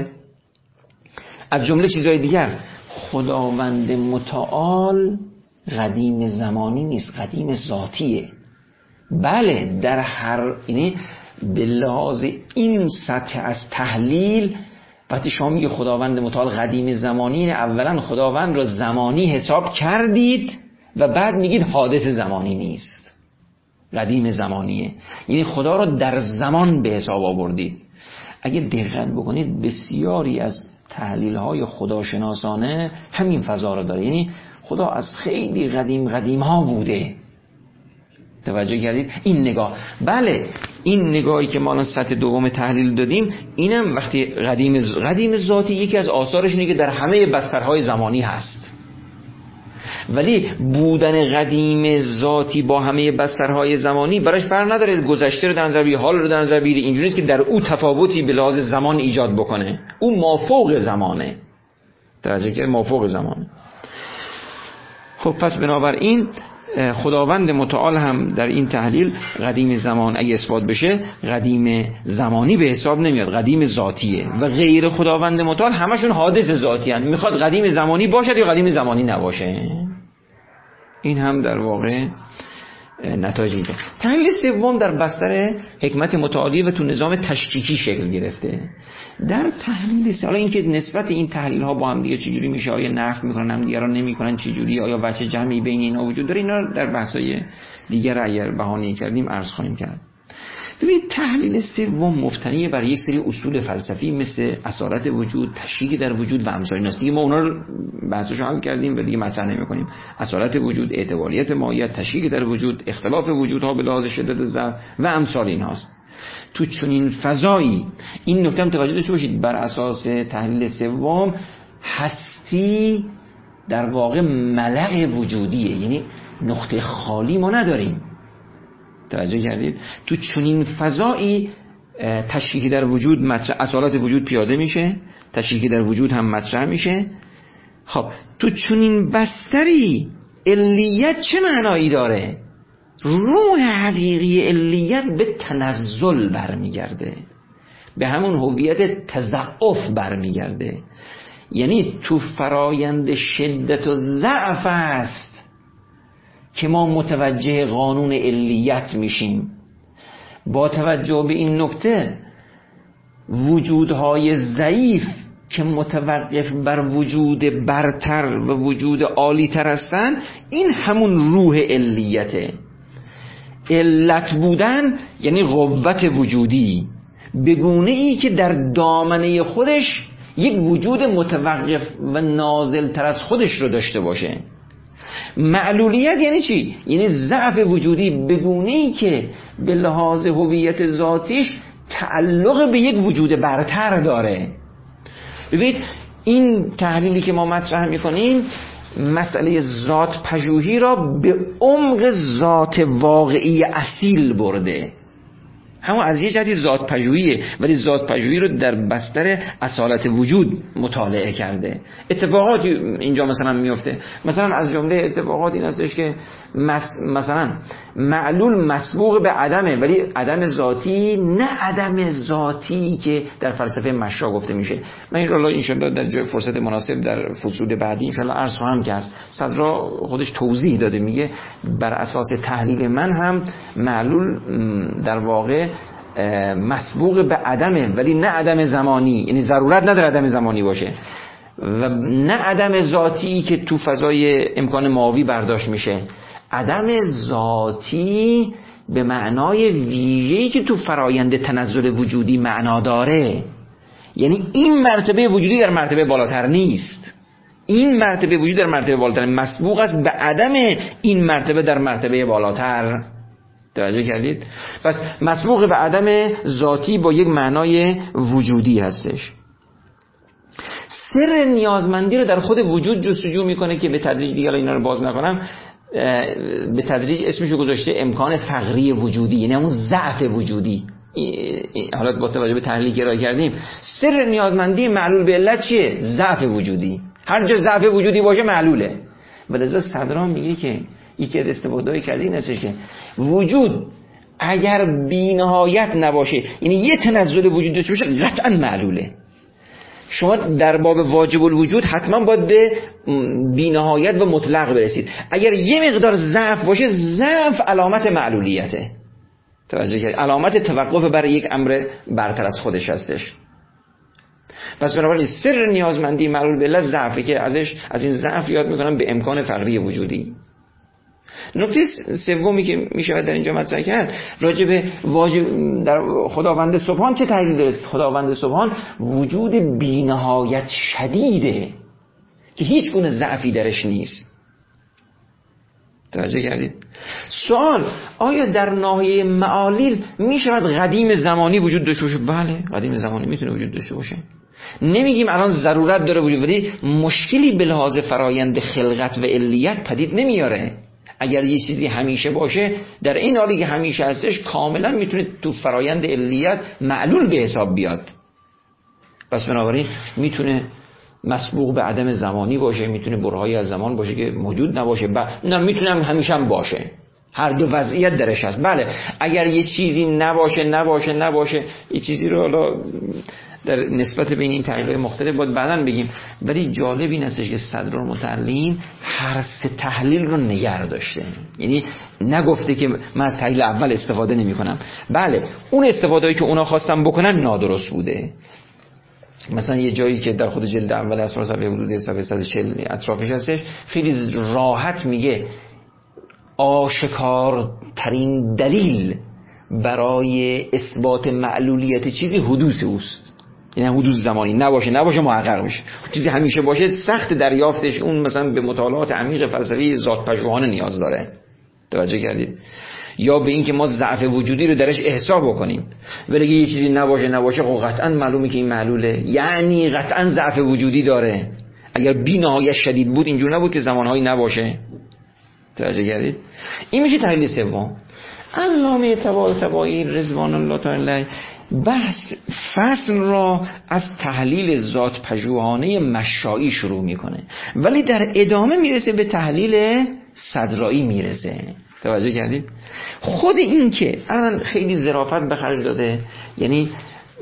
[SPEAKER 1] از جمله چیزهای دیگر خداوند متعال قدیم زمانی نیست، قدیم ذاتیه. بله در هر اینی به لحاظ این سطح از تحلیل وقتی شما میگه خداوند متعال قدیم زمانی، اولا خداوند را زمانی حساب کردید و بعد میگید حادث زمانی نیست، قدیم زمانیه، یعنی خدا را در زمان به حساب آوردید. اگه دقت بکنید بسیاری از تحلیل های خداشناسانه همین فضا را داره، یعنی خدا از خیلی قدیم قدیم ها بوده. توجه کردید این نگاه؟ بله این نگاهی که ما الان سطح دوم تحلیل دادیم اینم وقتی قدیم قدیم ذاتی یکی از آثارش اینه که در همه بسترهای زمانی هست، ولی بودن قدیم ذاتی با همه بسترهای زمانی براش فرق نداره. گذشته رو در نظر بگیری، حال رو در نظر بگیری، اینجوری نیست که در او تفاوتی به لحاظ زمان ایجاد بکنه. او مافوق زمانه. توجه کردید؟ مافوق زمانه. خب پس بنابراین خداوند متعال هم در این تحلیل قدیم زمان اگه اثبات بشه قدیم زمانی به حساب نمیاد، قدیم ذاتیه. و غیر خداوند متعال همشون حادث ذاتی هستند، میخواد قدیم زمانی باشد یا قدیم زمانی نباشه. این هم در واقع نتایج میده. تحلیل سوم در بستر حکمت متعالی و تو نظام تشکیکی شکل گرفته. در تحلیل سه، حالا اینکه نسبت این تحلیل ها با هم دیگه چجوری میشه، آیا نفی میکنن هم دیگه را نمیکنن چجوری، آیا وجه جمعی بین اینا وجود داره، اینا در بحث‌های دیگر اگر بهانه‌ای کردیم عرض خواهیم کرد. ببینید تحلیل سوم مبتنی بر یک سری اصول فلسفی مثل اصالت وجود، تشکیک در وجود و امثال ایناست. دیگه ما اونا رو بحثش حل کردیم و دیگه مطرح نمی‌کنیم. اصالت وجود، اعتباریت ماهیت، تشکیک در وجود، اختلاف وجودها به لحاظ شدت ضعف و امثال اینهاست. تو چنین فضایی این نکته هم توجه داشته باشید، بر اساس تحلیل سوم هستی در واقع ملأ وجودیه، یعنی نقطه خالی ما نداریم. توجه کردید؟ تو چنین فضایی تشکیک در وجود مطرح، اصالت وجود پیاده میشه، تشکیک در وجود هم مطرح میشه. خب تو چنین بستری علیت چه معنایی داره؟ روح حقیقی علیت به تنزل برمیگرده، به همون هویت تضعف برمیگرده. یعنی تو فرایند شدت و ضعف است که ما متوجه قانون علیت میشیم. با توجه به این نکته وجودهای ضعیف که متوقف بر وجود برتر و وجود عالی‌تر هستند، این همون روح علیته. علت بودن یعنی قوت وجودی به گونه ای که در دامنه خودش یک وجود متوقف و نازل تر از خودش رو داشته باشه. معلولیت یعنی چی؟ یعنی ضعف وجودی به گونه ای که به لحاظ هویت ذاتیش تعلق به یک وجود برتر داره. ببینید این تحلیلی که ما مطرح می‌کنیم مسئله ذات پژوهی را به عمق ذات واقعی اصیل برده. همون از یه جهتی ذات پژوهیه، ولی ذات پژوهی رو در بستر اصالت وجود مطالعه کرده. اتفاقاتی اینجا مثلا میفته، مثلا از جمله اتفاقات این هستش که مثلا معلول مسبوق به عدمه، ولی عدم ذاتی، نه عدم ذاتی که در فلسفه مشا گفته میشه. من این رو ان شاء الله در فرصت مناسب در فصول بعدی ان شاء الله عرض خواهم کرد. صدرا خودش توضیح داده، میگه بر اساس تحلیل من هم معلول در واقع مسبوق به عدمه، ولی نه عدم زمانی، یعنی ضرورت نداره عدم زمانی باشه، و نه عدم ذاتی که تو فضای امکان ماوی برداشت میشه. عدم ذاتی به معنای ویژه‌ای که تو فرایند تنزل وجودی معنا داره، یعنی این مرتبه وجودی در مرتبه بالاتر نیست. این مرتبه وجود در مرتبه بالاتر مسبوق است به عدم این مرتبه در مرتبه بالاتر. توجه کردید؟ پس مسبوق به عدم ذاتی با یک معنای وجودی هستش. سر نیازمندی رو در خود وجود جستجو میکنه که به تدریج دیگه اینا رو باز نکنم، به تدریج اسمشو گذاشته امکان فقری وجودی، یعنی همون ضعف وجودی. حالا با توجه به تحلیلی که ارائه کردیم، سر نیازمندی معلول به علت چیه؟ ضعف وجودی. هر جا ضعف وجودی باشه معلوله. ولذا صدران میگه که یکی از استفاده‌های کردی این هستش که وجود اگر بی‌نهایت نباشه، یعنی یه تنزل وجود داشته باشه، قطعا معلوله. شما در باب واجب الوجود حتما باید به بی‌نهایت و مطلق برسید. اگر یه مقدار ضعف باشه، ضعف علامت معلولیته. توجه کنید، علامت توقف برای یک امر برتر از خودش هستش. پس بنابراین سر نیازمندی معلول به علت ضعفی که ازش از این ضعف یاد میکنم به امکان فقری وجودی. نکته سومی که میشه در اینجا مطرح کرد راجع به واجب در خداوند سبحان چه تحلیل داره؟ خداوند سبحان وجود بی‌نهایت شدیده که هیچ گونه ضعفی درش نیست. توجه کردید؟ سوال، آیا در ناحیه معالیل میشود قدیم زمانی وجود داشته باشه؟ بله، قدیم زمانی میتونه وجود داشته باشه. نمیگیم الان ضرورت داره وجود، ولی مشکلی به لحاظ فرایند خلقت و علیت پدید نمیاره. اگر یه چیزی همیشه باشه، در این حالی که همیشه هستش کاملا میتونه تو فرایند علیت معلول به حساب بیاد. پس بنابراین میتونه مسبوق به عدم زمانی باشه، میتونه برهه‌ای از زمان باشه که موجود نباشه، نه میتونه هم همیشه هم باشه. هر دو وضعیت درش هست. بله، اگر یه چیزی نباشه نباشه نباشه یه چیزی رو حالا در نسبت بین این تحلیل‌های مختلف باید بعداً بگیم، ولی جالب این هستش که صدرالمتعلین هر سه تحلیل رو نگه داشته. یعنی نگفته که من از تحلیل اول استفاده نمی‌کنم. بله، اون استفاده‌ای که اونا خواستن بکنن نادرست بوده. مثلا یه جایی که در خود جلد اول اسرار صفحه حدود صفحه صد و چهل اطرافش هستش، خیلی راحت میگه آشکارترین دلیل برای اثبات معلولیت چیزی حدوث اوست. یعنی حدوث زمانی نباشه نباشه محقق میشه. چیزی همیشه باشه سخت دریافتش، اون مثلا به مطالعات عمیق فلسفی ذات پژوهانه نیاز داره. توجه کردید؟ یا به این که ما ضعف وجودی رو درش احسا بکنیم، ولی اگه یه چیزی نباشه نباشه خب قطعا معلومه که این معلوله، یعنی قطعا ضعف وجودی داره. اگر بی‌نهایت شدید بود اینجور نبود که زمانهایی نباشه. توجه کردید؟ این میشه تحلیل سوم. علامه طباطبایی رضوان الله تعالی بحث فصل را از تحلیل ذات پژوهانه مشایی شروع میکنه، ولی در ادامه میرسه به تحلیل صدرایی میرسه. توجه کردید؟ خود این که الان خیلی ظرافت به خرج داده، یعنی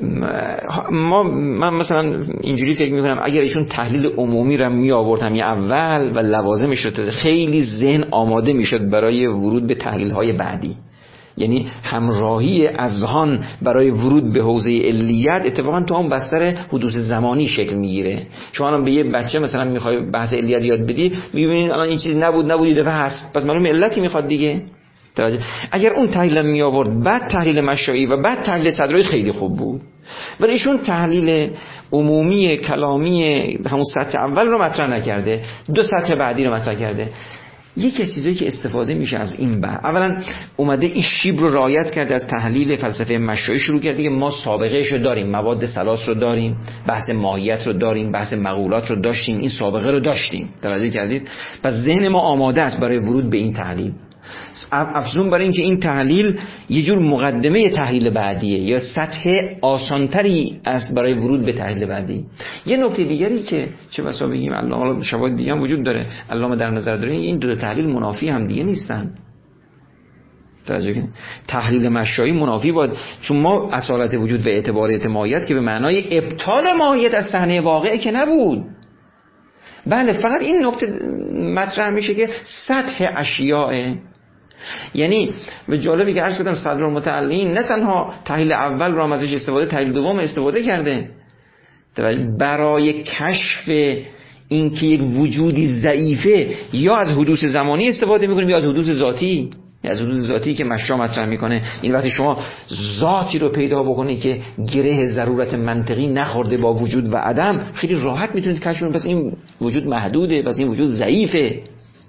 [SPEAKER 1] ما من مثلا اینجوری فکر میکنم اگر ایشون تحلیل عمومی رو می آورد همین اول و لوازمش رو، خیلی ذهن آماده میشد برای ورود به تحلیل های بعدی. یعنی همراهی اذهان برای ورود به حوزه علیت اتفاقا تو هم بستر حدوث زمانی شکل میگیره. شما الان به یه بچه مثلا میخوای بحث علیت یاد بدی، میبینید الان این چیز نبود نبود دفعه هست، پس معلومه علتی میخواد دیگه. توجه، اگر اون تحلیل می آورد بعد تحلیل مشایی و بعد تحلیل صدرایی خیلی خوب بود، ولی ایشون تحلیل عمومی کلامی همون سطح اول رو مطرح نکرده، دو سطح بعدی رو مطرح کرده. یکی از چیزایی که استفاده میشه از این بحث، اولا اومده این شیب رو رعایت کرده، از تحلیل فلسفه مشایی شروع کرده که ما سابقهش رو داریم، مواد ثلاث رو داریم، بحث ماهیت رو داریم، بحث مقولات رو داشتیم، این سابقه رو داشتیم. توجه کردید؟ پس ذهن ما آماده است برای ورود به این تحلیل. افزون برای اینکه این تحلیل یه جور مقدمه تحلیل بعدیه یا سطح آسانتری است برای ورود به تحلیل بعدی. یه نکته دیگری که چه بسا بگیم علامه شواهد دیگه هم وجود داره، علامه در نظر داره، این دو تحلیل منافی هم دیگه نیستن. توجه کنید، تحلیل مشایی منافی بود، چون ما اصالت وجود و اعتباریت ماهیت که به معنای ابطال ماهیت از صحنه واقعه که نبود. بله، فقط این نکته مطرح میشه که سطح اشیاء، یعنی به جالبی که عرض کردم صدرالمتعلین نه تنها تحلیل اول رو هم ازش استفاده، تحلیل دوم استفاده کرده برای کشف اینکه یک وجودی ضعیفه، یا از حدوث زمانی استفاده میکنیم یا از حدوث ذاتی. از حدود ذاتی که مشا مطرح میکنه. این وقتی شما ذاتی رو پیدا بکنید که گره ضرورت منطقی نخورده با وجود و عدم، خیلی راحت میتونید کشف کنید پس این وجود محدوده، پس این وجود ضعیفه.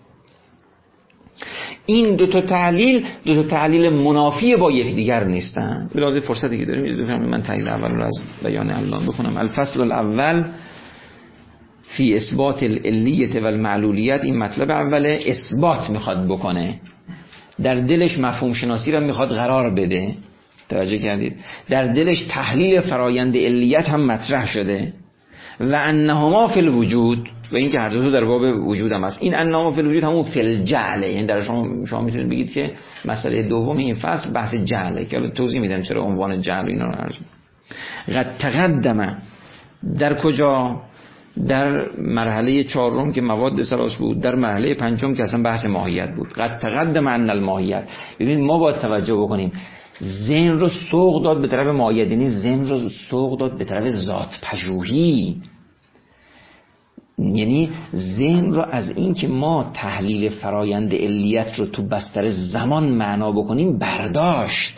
[SPEAKER 1] این دو تا تحلیل دو تا تحلیل منافی با یکدیگر نیستن. به لحاظ فرصتی که داریم میذارم من تحلیل اول رو از بیان علامه بکنم. الفصل الاول فی اثبات العلیت و المعلولیت. این مطلب اوله، اثبات میخواد بکنه، در دلش مفهوم شناسی رو میخواد قرار بده. توجه کردید؟ در دلش تحلیل فرایند علیت هم مطرح شده. و انهما فی الوجود، و این که هر دو در باب وجود هم هست. این انهما فی الوجود همون فی الجعله، یعنی در شما شما میتونید بگید که مسئله دوم این فصل بحث جعله، که الان توضیح میدم چرا عنوان جعل اینا رو عرض. قد تقدم، در کجا؟ در مرحله چهارم که مواد سراس بود، در مرحله پنجم که اصلا بحث ماهیت بود. قد تقدم عن الماهیت. ببینید ما باید توجه بکنیم، ذهن رو سوق داد به طرف ماهیت، یعنی ذهن رو سوق داد به طرف ذات پژوهی. یعنی ذهن رو از این که ما تحلیل فرایند علیت رو تو بستر زمان معنا بکنیم برداشت.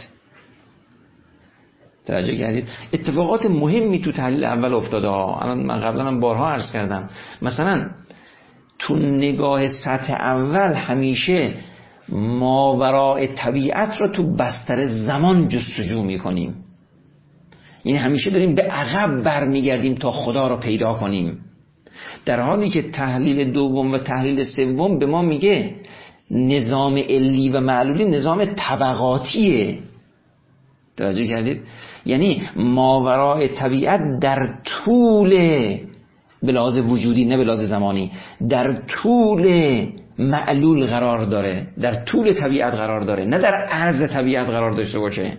[SPEAKER 1] توجه کردید؟ اتفاقات مهمی تو تحلیل اول افتاده ها. الان من قبلا هم بارها عرض کردم، مثلا تو نگاه سطح اول همیشه ماوراء طبیعت رو تو بستر زمان جستجو میکنیم، یعنی همیشه داریم به عقب برمیگردیم تا خدا رو پیدا کنیم، در حالی که تحلیل دوم و تحلیل سوم به ما میگه نظام علی و معلولی نظام طبقاتیه. توجه کردید؟ یعنی ماوراء طبیعت در طول، به لحاظ وجودی نه به لحاظ زمانی، در طول معلول قرار داره، در طول طبیعت قرار داره، نه در عرض طبیعت قرار داشته باشه.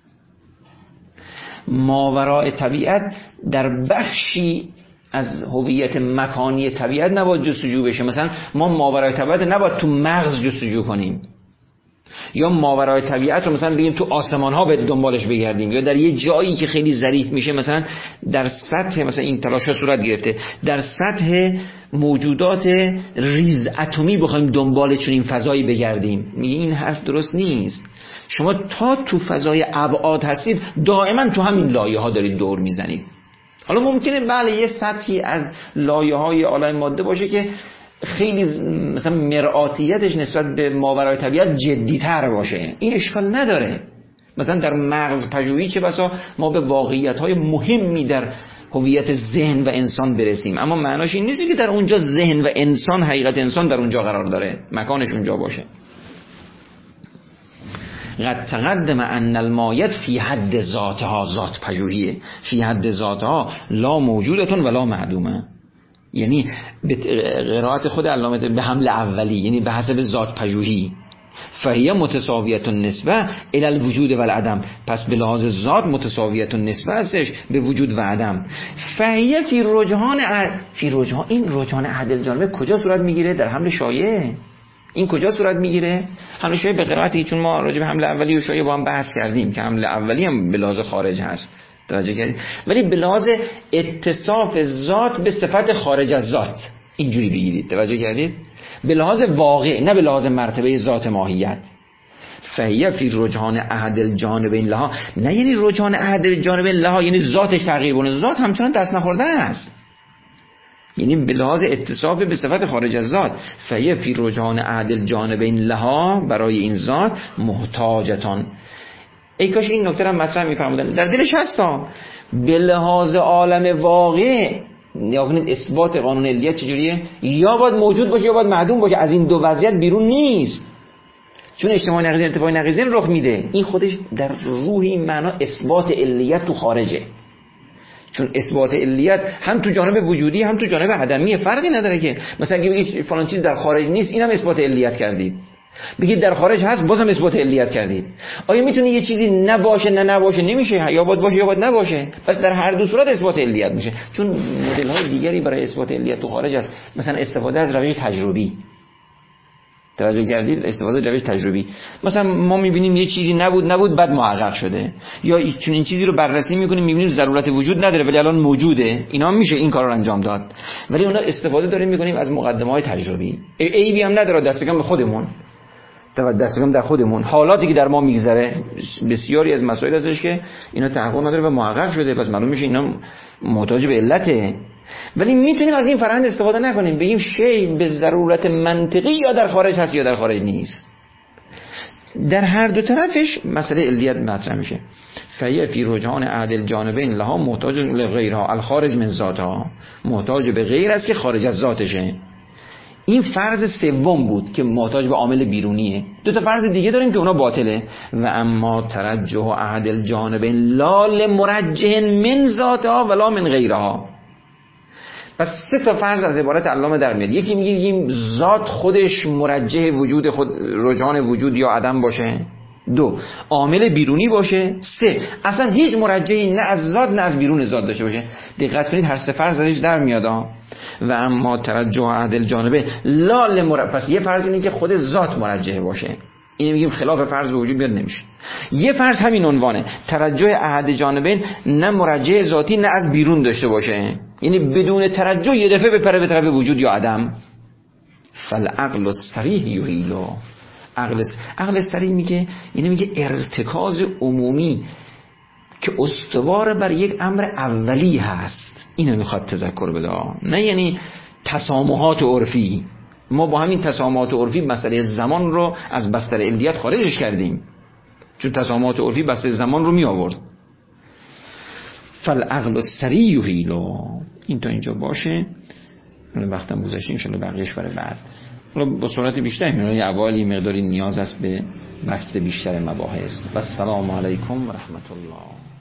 [SPEAKER 1] ماوراء طبیعت در بخشی از هویت مکانی طبیعت نباید جستجو بشه. مثلا ما ماورای طبیعت نباید تو مغز جستجو کنیم، یا ماورای طبیعت رو مثلا بگیم تو آسمان ها به دنبالش بگردیم، یا در یه جایی که خیلی ظریف میشه، مثلا در سطح، مثلا این تلاشا صورت گرفته، در سطح موجودات ریز اتمی بخوایم دنبال چنین فضایی بگردیم. میگه این حرف درست نیست. شما تا تو فضای ابعاد هستید دائما تو همین لایه ها دارید دور میزنید. حالا ممکنه بله یه سطحی از لایه های عالم ماده باشه که خیلی مثلا مرآتیتش نسبت به ماورای طبیعت جدی‌تر باشه، این اشکال نداره. مثلا در مغز پژوهی چه بسا ما به واقعیت‌های مهمی در هویت ذهن و انسان برسیم، اما معناش این نیست که در اونجا ذهن و انسان، حقیقت انسان در اونجا قرار داره، مکانش اونجا باشه. قد تقدم ان المایت فی حد ذاتها، ذات پژوهیه، فی حد ذاتها لا موجودتون ولا معدومه. یعنی به قرائت خود علامه به حمل اولی، یعنی به حسب ذات پژوهی، فهیه متساویت النسبه الی الوجود و العدم، پس به لحاظ ذات متساویت النسبه هستش به وجود و عدم. فهیه فی رجحان ع... فی رجحان، این رجحان عدل جانبه کجا صورت میگیره؟ در حمل شایعه. این کجا صورت میگیره؟ حمل شایعه به قرائتی، چون ما راجع به حمل اولی و شایعه با هم بحث کردیم که حمل اولی هم به لحاظ خارج هست، توجه کردید، ولی به لحاظ اتصاف ذات به صفت خارج از ذات اینجوری بگیرید، توجه کردید، به لحاظ واقع نه به لحاظ مرتبه ذات ماهیت. فهیه فی رجحان احد الجانبین لها، نه یعنی رجحان احد الجانبین لها یعنی ذاتش تغییر کنه، ذات همچنان دست نخورده است، یعنی به لحاظ اتصاف به صفت خارج از ذات. فهیه فی رجحان احد الجانبین لها، برای این ذات محتاجتان. ای کاش این نکته را مطرح می‌فرمودن، در دلش هستا به لحاظ عالم واقع. یا کنید اثبات قانون علیت چجوریه؟ یا باید موجود باشه یا باید معدوم باشه، از این دو وضعیت بیرون نیست، چون اجتماع نقیضین انتفاع نقیضین رخ میده. این خودش در روح این معنا اثبات علیت تو خارجه، چون اثبات علیت هم تو جانب وجودی هم تو جانب عدمی، فرقی نداره که مثلا اگه بگید فلان چیز در خارج نیست، اینم اثبات علیت کردید، بگید در خارج هست بازم اثبات علیت کردید. آیا میتونه یه چیزی نباشه نه نباشه؟ نمیشه، یا باید باشه یا باید نباشه، پس در هر دو صورت اثبات علیت میشه. چون مدل های دیگری برای اثبات علیت تو خارج است، مثلا استفاده از روش تجربی، توجه کردید، استفاده از روش تجربی، مثلا ما میبینیم یه چیزی نبود نبود بعد محقق شده، یا چون این چیزی رو بررسی میکنیم میبینیم ضرورت وجود نداره ولی الان موجوده، اینا میشه این کار رو انجام داد، ولی اونا استفاده داریم میکنیم از مقدمه های تجربی، عیبی هم نداره، دست کم به خودمون دست کم در خودمون حالاتی که در ما میگذره بسیاری از مسائل ازش که اینا تحقق نداره و محقق شده، پس معلوم میشه اینا محتاج به علته، ولی میتونیم از این فرآیند استفاده نکنیم بگیم شی به ضرورت منطقی یا در خارج هست یا در خارج نیست. در هر دو طرفش مسئله علیت مطرح میشه. فهی فی رجحان احد الجانبین لها محتاج لغیرها الخارج من ذاتها، محتاج به غیر است که خارج از ذاتشه. این فرض سوم بود که محتاج به عامل بیرونیه. دو تا فرض دیگه داریم که اونا باطله. و اما ترجح احد الجانبین لا لمرجح من ذاتها ولا من غیرها. پس سه تا فرض از عبارت علامه در میاد. یکی میگیم ذات خودش مرجح وجود خود، رجحان وجود یا عدم باشه. دو، عامل بیرونی باشه. سه، اصلا هیچ مرجحی نه از ذات نه از بیرون ذات داشته باشه. دقت کنید هر سه فرض ازش در میاد ها. و اما ترجح احد الجانبین لا لمرجح، پس یه فرض اینه که خود ذات مرجح باشه، این میگیم خلاف فرض به وجود بیاد نمیشه. یه فرض همین عنوانه، ترجح احد جانبین نه مرجح ذاتی نه از بیرون داشته باشه، یعنی بدون ترجح یه دفعه بپره به طرف وجود یا عدم. فالعقل الصریح یحیلو، عقل عقل صریح میگه، یعنی میگه ارتکاز عمومی که استوار بر یک امر اولی هست، اینو میخواد تذکر بده، نه یعنی تسامحات عرفی. ما با همین تسامحات عرفی مسئله زمان رو از بستر علیت خارجش کردیم، چون تسامحات عرفی بستر زمان رو می آورد. فالعقل الصریح یحیلو. این تا اینجا باشه، وقتم گذشته، ان شاء الله بقیه‌اش برای بعد. حالا با صورت بیشتر میونه اولی مقداری نیاز است به بسط بیشتر مباحث. و السلام علیکم و رحمت الله.